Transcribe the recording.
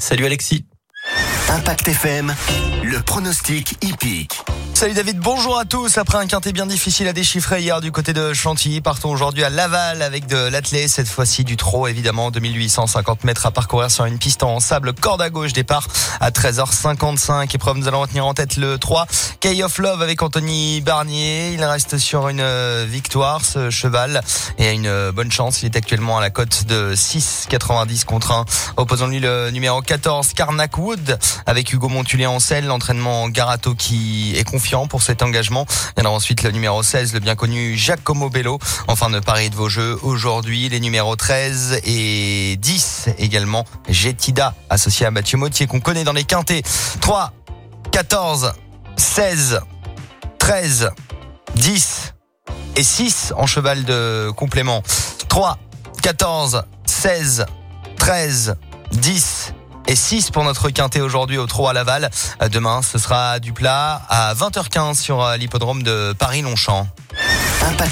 Salut Alexis. Impact FM, le pronostic hippique. Salut David, bonjour à tous. Après un quintet bien difficile à déchiffrer hier du côté de Chantilly, partons aujourd'hui à Laval avec de l'attelé, cette fois-ci du trot évidemment, 2850 mètres à parcourir sur une piste en sable, corde à gauche, départ à 13h55. Épreuve, nous allons retenir en tête le 3, Key of Love avec Anthony Barnier. Il reste sur une victoire ce cheval et a une bonne chance. Il est actuellement à la cote de 6,90 contre 1. Opposons-lui le numéro 14, Carnac Wood avec Hugo Montulé en selle, l'entraînement Garato qui est confiant pour cet engagement. Il y en a ensuite le numéro 16, le bien connu Giacomo Bello. Enfin de pari de vos jeux aujourd'hui, les numéros 13 et 10 également. Jetida associé à Mathieu Mottier qu'on connaît dans les quintets. 3, 14, 16, 13, 10 et 6 en cheval de complément. 3, 14, 16, 13, 10 et 6 pour notre quintet aujourd'hui au trot à Laval. Demain, ce sera du plat à 20h15 sur l'hippodrome de Paris-Longchamp.